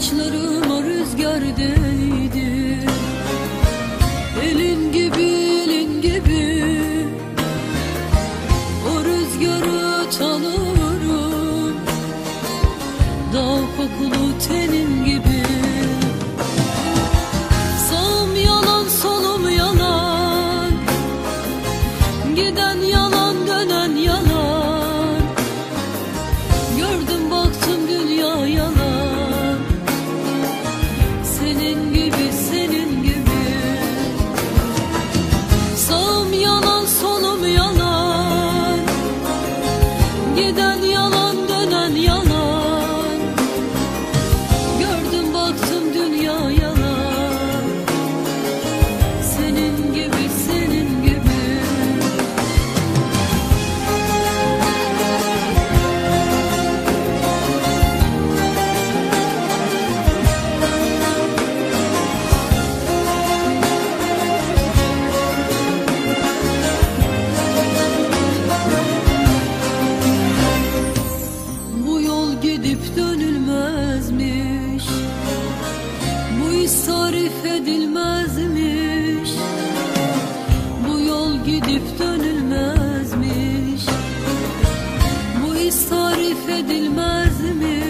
Saçlarıma rüzgar değdi. Elin gibi, elin gibi. O rüzgarı tanırım. Dağ kokulu tenin gibi. Sağım yalan, solum yalan. Giden yalan, dönen yalan. Gördüm baktım dünya yalan. Senin gibi, senin gibi. Sağım yalan, solum yalan. Giden yalan, dönen yalan. Gördüm baktım dünya yalan. Senin gibi, senin gibi. Gidip dönülmezmiş, bu his tarif edilmezmiş. Bu yol gidip dönülmezmiş, bu his tarif edilmezmiş.